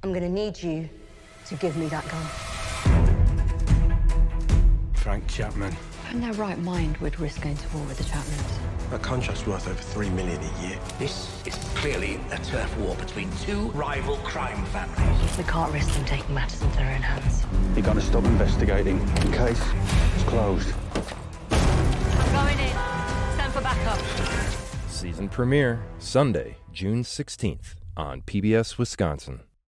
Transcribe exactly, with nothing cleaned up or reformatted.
I'm going to need you to give me that gun. Frank Chapman. Who in their right mind would risk going to war with the Chapmans? That contract's worth over three million a year. This is clearly a turf war between two rival crime families. We can't risk them taking matters into their own hands. You're gonna stop investigating in case it's closed. I'm going in. Stand for backup. Season premiere, Sunday, June sixteenth on P B S Wisconsin.